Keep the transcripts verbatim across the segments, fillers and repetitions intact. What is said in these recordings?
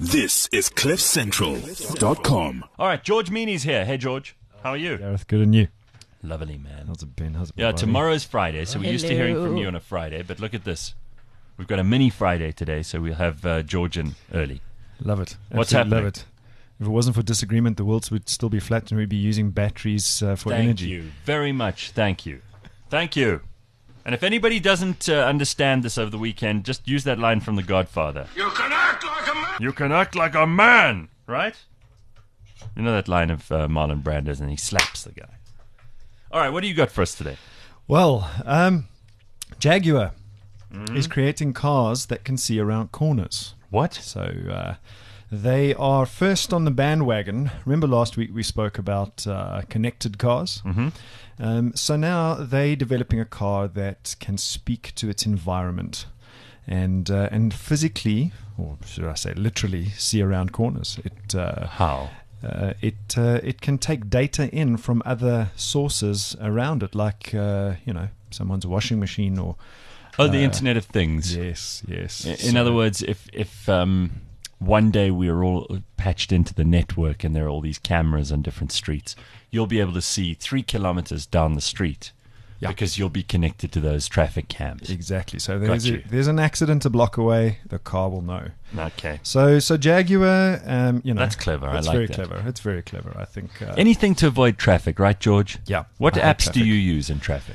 This is cliff central dot com. All right, George Meany's here. Hey, George. How are you? Gareth, good and you? Lovely, man. How's it been? How's it been? Yeah, buddy? tomorrow's Friday, so we're used to hearing from Hello. you on a Friday, but look at this. We've got a mini Friday today, so we'll have uh, George in early. Love it. What's Absolutely happening? Love it. If it wasn't for disagreement, the world would still be flat and we'd be using batteries uh, for Thank energy. you very much. Thank you. Thank you. And if anybody doesn't uh, understand this over the weekend, just use that line from The Godfather. You can act like a man. You can act like a man, right? You know that line of uh, Marlon Brando's, and he slaps the guy. All right, what do you got for us today? Well, um, Jaguar Mm-hmm. is creating cars that can see around corners. What? So uh, they are first on the bandwagon. Remember last week we spoke about uh, connected cars? Mm-hmm. Um, so now they're developing a car that can speak to its environment and uh, and physically, or should I say literally, see around corners. It uh, How? uh, it uh, it can take data in from other sources around it, like uh, you know someone's washing machine or Oh, the uh, Internet of Things. yes, yes. In in So- other words, if if um, one day we are all patched into the network and there are all these cameras on different streets, you'll be able to see three kilometers down the street Yeah. because you'll be connected to those traffic cams. Exactly. So there's Got a, you. there's an accident a block away. The car will know. Okay. So so Jaguar, um, you know, That's clever. I It's like very that. clever. It's very clever. I think. Uh, Anything to avoid traffic, right, George? yeah. What I hate apps do traffic. you use in traffic?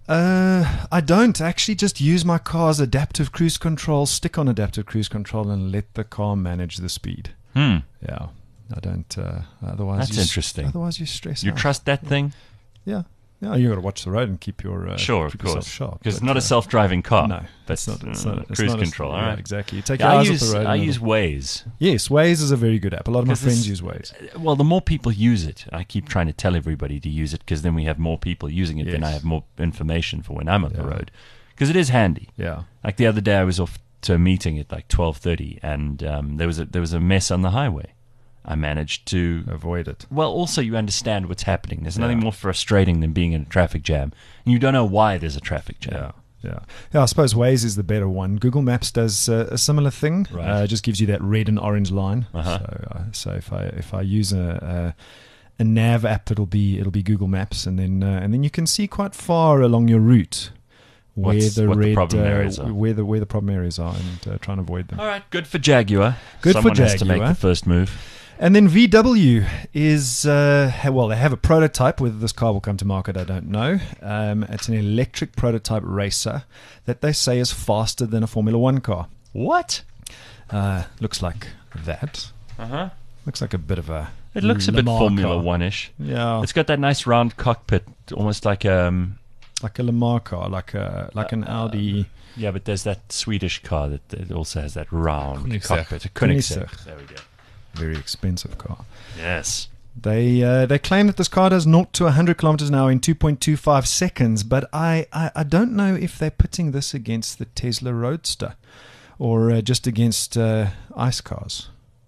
Uh, I don't actually just use my car's adaptive cruise control. Stick on adaptive cruise control and let the car manage the speed. Hmm. Yeah. I don't. Uh, otherwise, That's you s- interesting. Otherwise, you stress. You out. trust that thing? Yeah. Yeah. You got to watch the road and keep your uh, Sure, of keep yourself course. sharp. Because it's But, not a uh, self-driving car. No, That's it's not. It's uh, not it's cruise not a- control. All yeah, right. exactly. You take Yeah, your I eyes use off the road. I and use it'll- Waze. Yes, Waze is a very good app. A lot of my 'Cause friends this- use Waze. Well, the more people use it, I keep trying to tell everybody to use it because then we have more people using it, then Yes. I have more information for when I'm on the Yeah. road. Because it is handy. Yeah. Like the other day, I was off to a meeting at like twelve thirty, and um, there was a there was a mess on the highway. I managed to. Avoid it. Well, also you understand what's happening. There's nothing Yeah. more frustrating than being in a traffic jam, and you don't know why there's a traffic jam. Yeah, yeah, yeah. I suppose Waze is the better one. Google Maps does uh, a similar thing. Right. Uh, just gives you that red and orange line. Uh-huh. So, uh, so if I if I use a, a a nav app, it'll be it'll be Google Maps, and then uh, and then you can see quite far along your route where What's- the what the red problem uh, areas are. where the where the problem areas are, and uh, try and avoid them. All right, good for Jaguar. Good for Someone has to make Jaguar. the first move. And then V W is, uh, ha- well, they have a prototype. Whether this car will come to market, I don't know. Um, it's an electric prototype racer that they say is faster than a Formula One car. What? Uh, looks like that. Uh huh. Looks like a bit of a. It looks a Le bit Mans Formula car. One-ish. Yeah, It's got that nice round cockpit, almost like um. like a Le Mans car, like a like an Audi. Yeah, but there's that Swedish car that, that also has that round Koenigsegg. cockpit. A Koenigsegg. Koenigsegg. There we go. Very expensive car. Yes. They uh, they claim that this car does zero to one hundred kilometers an hour in two point two five seconds, but I, I, I don't know if they're putting this against the Tesla Roadster or uh, just against uh, ICE cars.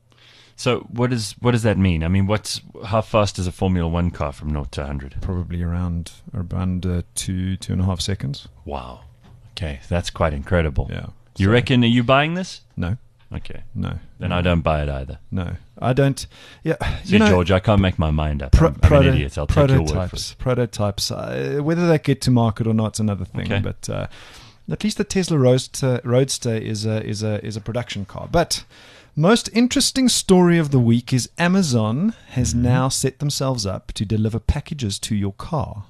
So what is what does that mean? I mean, what's how fast is a Formula One car from zero to one hundred? Probably around around uh, two two and a half seconds. Wow. Okay, that's quite incredible. Yeah. You So- reckon? Are you buying this? No, Okay. no. Then no, I don't buy it either. No, I don't. Yeah, See, you know, George, I can't make my mind up. pro- I'm, I'm proto- an idiot. I'll take your word for prototypes. it. Prototypes. Uh, whether they get to market or not is another thing. Okay. But uh, at least the Tesla Roadster, Roadster is a is a is a production car. But most interesting story of the week is Amazon has Mm-hmm. now set themselves up to deliver packages to your car.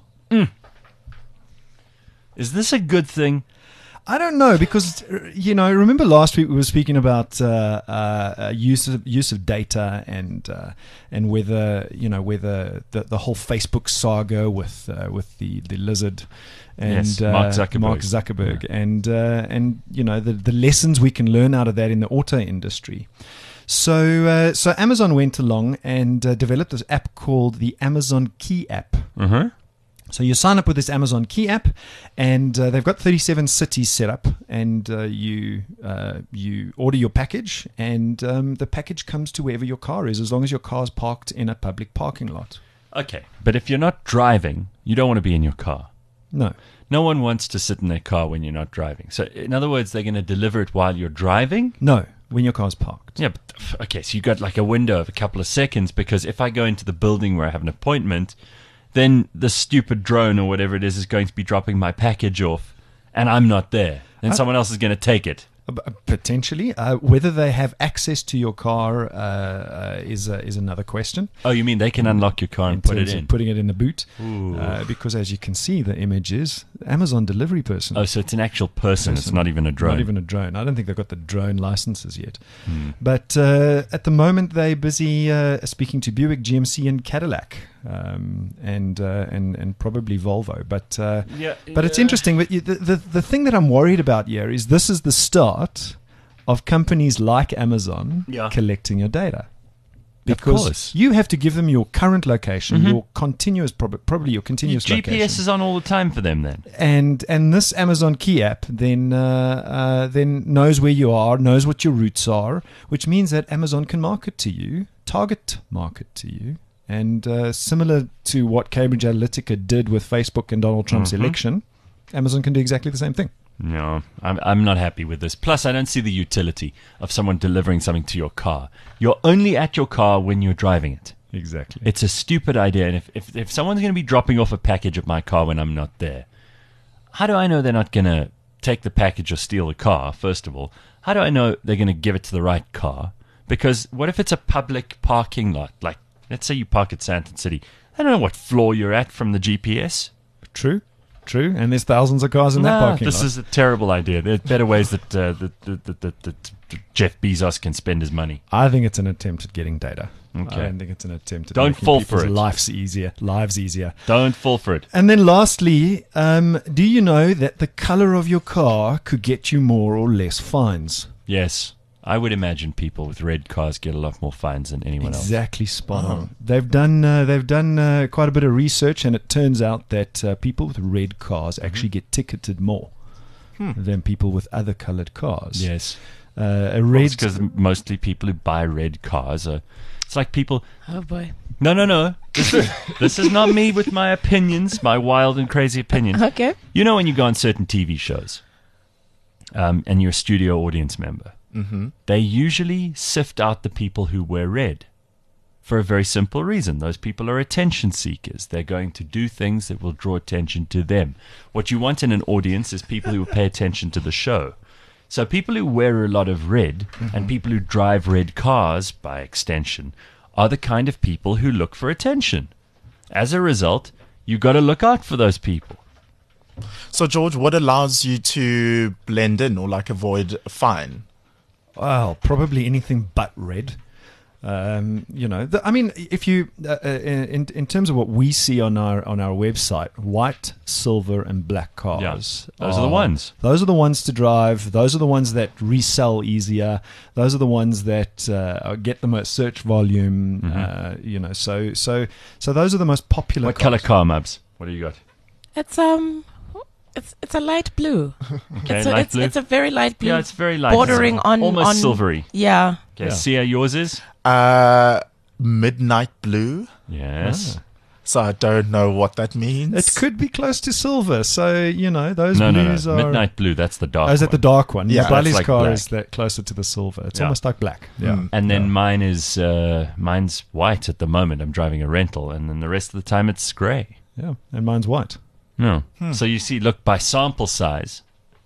Is this a good thing? I don't know because uh, you know. Remember last week we were speaking about uh, uh, uh, use of use of data and uh, and whether you know whether the, the whole Facebook saga with uh, with the, the lizard and Yes, uh, Mark Zuckerberg. Mark Zuckerberg and uh, and you know the the lessons we can learn out of that in the auto industry. So uh, so Amazon went along and uh, developed this app called the Amazon Key app. Uh huh. So you sign up with this Amazon Key app, and uh, they've got thirty-seven cities set up, and uh, you uh, you order your package, and um, the package comes to wherever your car is, as long as your car's parked in a public parking lot. Okay, but if you're not driving, you don't want to be in your car. No. No one wants to sit in their car when you're not driving. So, in other words, they're going to deliver it while you're driving. No. when your car's parked. Yeah, but, okay, so you got like a window of a couple of seconds, because if I go into the building where I have an appointment, then the stupid drone or whatever it is is going to be dropping my package off, and I'm not there. Then Uh, someone else is going to take it. Uh, Potentially, uh, whether they have access to your car uh, uh, is uh, is another question. Oh, you mean they can unlock your car and put it terms of in? putting it in the boot, Ooh. uh, because as you can see, the image is Amazon delivery person. Oh, so it's an actual person. It's Person. not even a drone. Not even a drone. I don't think they've got the drone licenses yet. Hmm. But uh, at the moment, they're busy uh, speaking to Buick, G M C, and Cadillac, um, and uh, and and probably Volvo. But uh, Yeah, but it's yeah. interesting. But you, the, the the thing that I'm worried about here is this is the start of companies like Amazon Yeah. collecting your data. Of Because course. you have to give them your current location, Mhm. your continuous, prob- probably your continuous G P S location, is on all the time for them then. and and this Amazon Key app then uh, uh, then knows where you are, knows what your routes are, which means that Amazon can market to you, target market to you, and uh, similar to what Cambridge Analytica did with Facebook and Donald Trump's Mhm. election, Amazon can do exactly the same thing. No, I'm I'm not happy with this. Plus, I don't see the utility of someone delivering something to your car. You're only at your car when you're driving it. Exactly. It's a stupid idea. And if, if, if someone's going to be dropping off a package at my car when I'm not there, how do I know they're not going to take the package or steal the car, first of all? How do I know they're going to give it to the right car? Because what if it's a public parking lot? Like, let's say you park at Sandton City. I don't know what floor you're at from the G P S. True. True. And there's thousands of cars in that Nah, parking this lot. is a terrible idea. There's better ways that, uh, that, that, that, that, that Jeff Bezos can spend his money. I think it's an attempt at getting data. Okay. I don't think it's an attempt at Don't making fall people's for it. lives easier. Lives easier. Don't fall for it. And then lastly, um, do you know that the color of your car could get you more or less fines? Yes. I would imagine people with red cars get a lot more fines than anyone else. Exactly, spot on. They've done uh, they've done uh, quite a bit of research, and it turns out that uh, people with red cars actually get ticketed more than people with other colored cars. Yes. Uh, a red Because mostly people who buy red cars are. It's like people. Oh boy. No, no, no. This is, this is not me with my opinions, my wild and crazy opinions. Okay. You know when you go on certain T V shows um, and you're a studio audience member, Mm-hmm. they usually sift out the people who wear red for a very simple reason. Those people are attention seekers. They're going to do things that will draw attention to them. What you want in an audience is people who will pay attention to the show. So people who wear a lot of red and people who drive red cars, by extension, are the kind of people who look for attention. As a result, you got to look out for those people. So, George, what allows you to blend in or like avoid a fine? Well, probably anything but red. Um, you know, the, I mean, if you uh, uh, in in terms of what we see on our on our website, white, silver, and black cars. Yeah, those are the ones. Those are the ones to drive. Those are the ones that resell easier. Those are the ones that uh, get the most search volume. Mm-hmm. Uh, you know, so so so those are the most popular. What cars. color car, Mubs? What do you got? It's um, it's it's a light blue. Okay, it's a, light it's, blue. it's a very light blue. Yeah, it's very light. bordering It's on almost on, silvery. Yeah. Okay, Yeah. Sia, yours is? Uh, midnight blue. Yes. So I don't know what that means. It could be close to silver. So you know, those No, no, blues no. are. Midnight blue, that's the dark Oh, is that the one. dark one? Yeah, Yeah, Bradley's that's like car black. is that closer to the silver. It's Yeah. almost like black. Yeah. Mm. And then Yeah. mine is, uh, mine's white at the moment. I'm driving a rental. And then the rest of the time it's grey. Yeah, and mine's white. No. So you see, look, by sample size,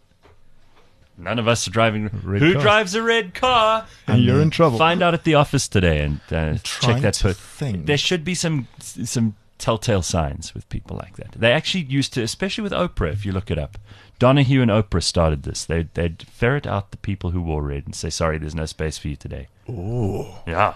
none of us are driving. Red Who car. drives a red car? And you're in trouble. Find out at the office today and uh, check trying that. to per- think. There should be some some telltale signs with people like that. They actually used to, especially with Oprah, if you look it up. Donahue and Oprah started this. They'd, they'd ferret out the people who wore red and say, sorry, there's no space for you today. Ooh. Yeah.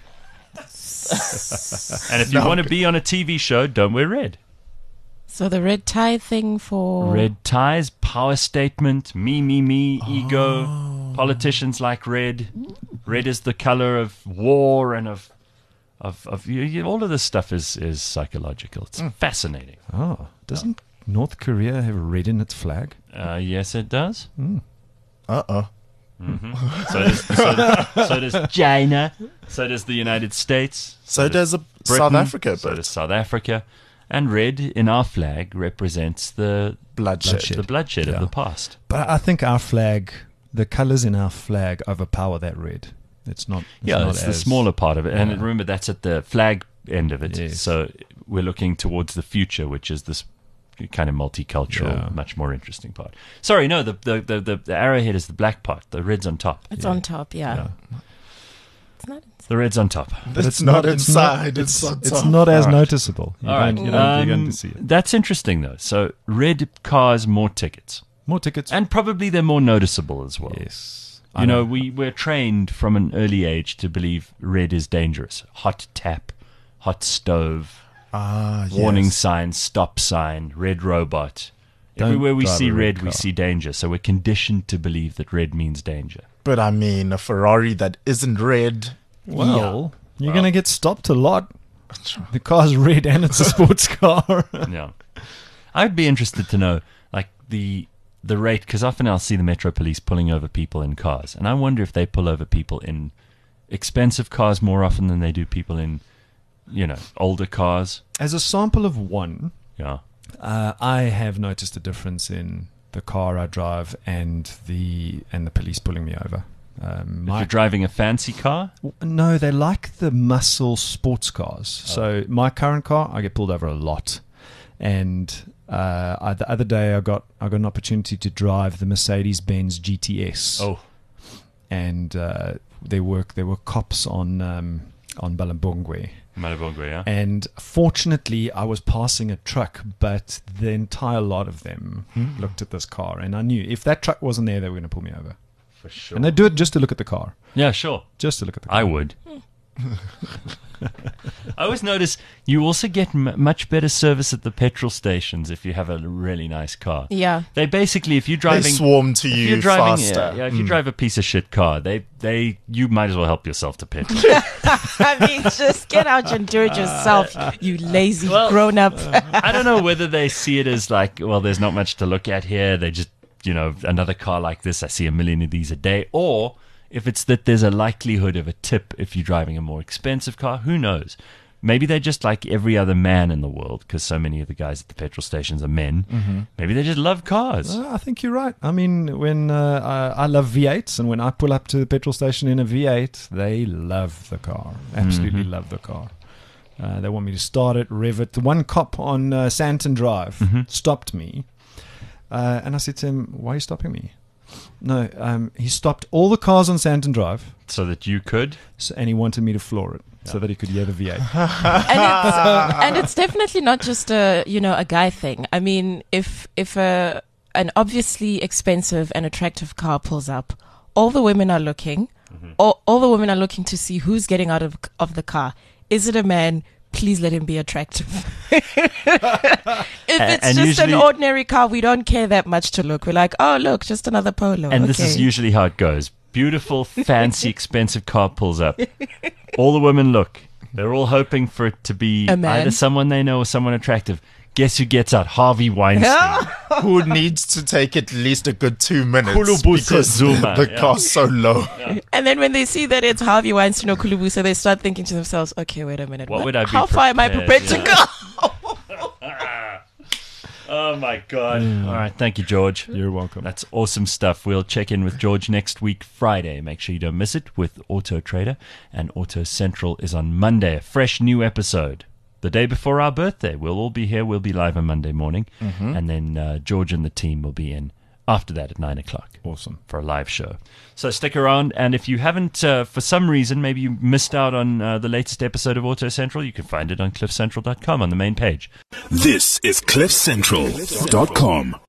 And if you No. want to be on a T V show, don't wear red. So the red tie thing for Red ties, power statement, me, me, me, ego. Politicians like red. Red is the color of war and of, of, of you, you, all of this stuff is, is psychological. It's fascinating. Oh, doesn't North Korea have red in its flag? Uh, yes, it does. Uh-oh. So does, so, does, so does China. So does the United States. So does a South Africa, So but does South Africa. And red in our flag represents the bloodshed. Bloodshed. the bloodshed Yeah. of the past. But I think our flag the colors in our flag overpower that red. It's not. It's Yeah, not it's the as- smaller part of it. And Yeah. remember, that's at the flag end of it. Yes. So we're looking towards the future, which is this kind of multicultural, Yeah. much more interesting part. Sorry, no, the, the, the, the, the arrowhead is the black part. The red's on top. It's on top, yeah. Yeah. It's not. The red's on top. But It's not it's inside, Not, it's it's, on it's top. not as All right. noticeable. You All don't, right. you don't, you're going Um, to see it. That's interesting, though. So red cars, more tickets. More tickets. And probably they're more noticeable as well. yes. You know, we, we're trained from an early age to believe red is dangerous. Hot tap, hot stove, Ah, warning yes. sign, stop sign, red robot. Don't Everywhere we drive see a red red, we car. see danger. So we're conditioned to believe that red means danger. But I mean, a Ferrari that isn't red. Well, you're Well. going to get stopped a lot. The car's red and it's a sports car. Yeah. I'd be interested to know, like, the the rate, because often I'll see the Metro Police pulling over people in cars. And I wonder if they pull over people in expensive cars more often than they do people in, you know, older cars. As a sample of one, Yeah. uh, I have noticed a difference in the car I drive and the and the police pulling me over. Um, If my, you're driving a fancy car, no, they like the muscle sports cars. Oh. So my current car, I get pulled over a lot. And uh, I, the other day, I got I got an opportunity to drive the Mercedes-Benz G T S. oh, And uh, they work. There were cops on um, on Balambongwe. Malibongwe, yeah. And fortunately, I was passing a truck, but the entire lot of them looked at this car, and I knew if that truck wasn't there, they were going to pull me over. For sure. And they do it just to look at the car, Yeah, sure. just to look at the car. I would. I always notice you also get m- much better service at the petrol stations if you have a really nice car. Yeah. They basically, if you're They driving, swarm to if you you're driving, faster. yeah, yeah, if you drive a piece of shit car, they, they, you might as well help yourself to petrol. I mean, just get out and do it yourself, you lazy well, grown up. I don't know whether they see it as like, well, there's not much to look at here. They just, you know, another car like this, I see a million of these a day. Or if it's that there's a likelihood of a tip if you're driving a more expensive car, who knows? Maybe they're just like every other man in the world, because so many of the guys at the petrol stations are men. Mm-hmm. Maybe they just love cars. Uh, I think you're right. I mean, when uh, I, I love V eights, and when I pull up to the petrol station in a V eight, they love the car. Absolutely Mm-hmm. love the car. Uh, they want me to start it, rev it. The one cop on uh, Santon Drive Mm-hmm. stopped me, uh, and I said to him, "Why are you stopping me?" No, um, he stopped all the cars on Santon Drive, So that you could. so, and he wanted me to floor it so that he could hear the V eight. and it's and it's definitely not just a you know a guy thing. I mean, if if a an obviously expensive and attractive car pulls up, all the women are looking. All, all the women are looking to see who's getting out of of the car. Is it a man? Please let him be attractive. If it's and just usually- an ordinary car, we don't care that much to look. We're like, oh look, just another Polo. And this is Okay. usually how it goes. Beautiful, fancy, expensive car pulls up. All the women look. They're all hoping for it to be A man. either someone they know or someone attractive. Guess who gets out? Harvey Weinstein. Who needs to take at least a good two minutes Kulubuse because Zuma, the yeah. car's so low. And then when they see that it's Harvey Weinstein or Kulubusa, they start thinking to themselves, okay, wait a minute. What would I be How far am I prepared? prepared Yeah. to go? Oh my God. All right. Thank you, George. You're welcome. That's awesome stuff. We'll check in with George next week, Friday. Make sure you don't miss it with Auto Trader. And Auto Central is on Monday. A fresh new episode. The day before our birthday. We'll all be here. We'll be live on Monday morning. And then uh, George and the team will be in after that at nine o'clock. Awesome. For a live show. So stick around. And if you haven't, uh, for some reason, maybe you missed out on uh, the latest episode of Auto Central, you can find it on cliff central dot com on the main page. This is cliff central dot com.